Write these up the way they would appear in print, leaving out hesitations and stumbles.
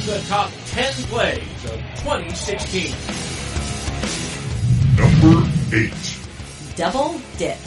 the top 10 plays of 2016. Number 8. Double dip.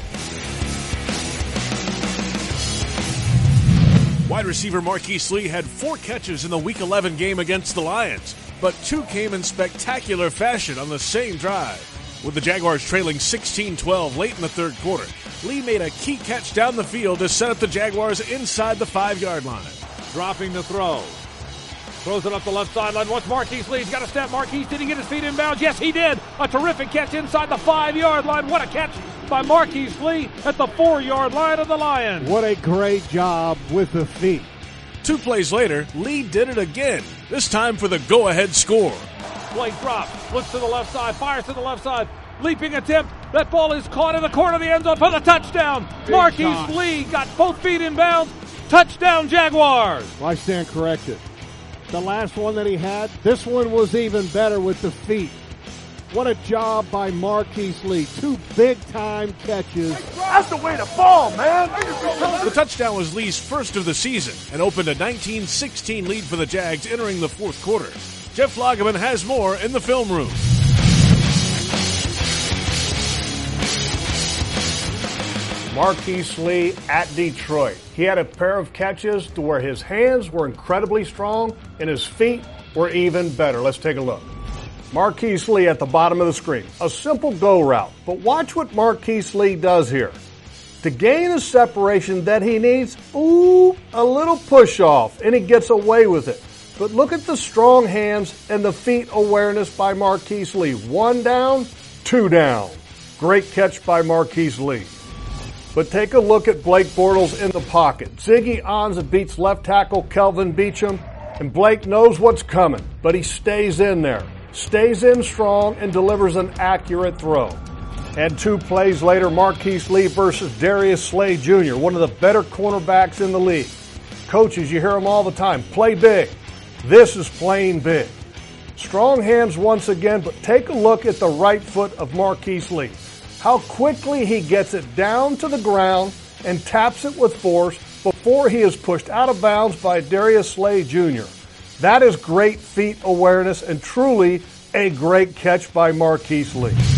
Wide receiver Marquise Lee had 4 catches in the Week 11 game against the Lions, but 2 came in spectacular fashion on the same drive. With the Jaguars trailing 16-12 late in the third quarter, Lee made a key catch down the field to set up the Jaguars inside the 5-yard line. Dropping the throw. Throws it up the left sideline. What's Marquise Lee? He's got a step. Marquise, did he get his feet in bounds? Yes, he did. A terrific catch inside the 5-yard line. What a catch by Marquise Lee at the 4-yard line of the Lions. What a great job with the feet. 2 plays later, Lee did it again, this time for the go-ahead score. Blake drops, looks to the left side, fires to the left side. Leaping attempt. That ball is caught in the corner of the end zone for the touchdown. Marquise Lee got both feet in bounds. Touchdown, Jaguars. I stand corrected. The last one that he had, this one was even better with the feet. What a job by Marquise Lee. 2 big-time catches. That's the way to ball, man. The touchdown was Lee's first of the season and opened a 19-16 lead for the Jags entering the fourth quarter. Jeff Lageman has more in the film room. Marquise Lee at Detroit. He had a pair of catches to where his hands were incredibly strong and his feet were even better. Let's take a look. Marquise Lee at the bottom of the screen. A simple go route. But watch what Marquise Lee does here. To gain the separation that he needs, a little push off, and he gets away with it. But look at the strong hands and the feet awareness by Marquise Lee. 1 down, 2 down. Great catch by Marquise Lee. But take a look at Blake Bortles in the pocket. Ziggy Ansah beats left tackle Kelvin Beachum, and Blake knows what's coming, but he stays in there. Stays in strong and delivers an accurate throw. And 2 plays later, Marquise Lee versus Darius Slay Jr., one of the better cornerbacks in the league. Coaches, you hear them all the time, play big. This is playing big. Strong hands once again, but take a look at the right foot of Marquise Lee. How quickly he gets it down to the ground and taps it with force before he is pushed out of bounds by Darius Slay Jr. That is great feet awareness and truly a great catch by Marquise Lee.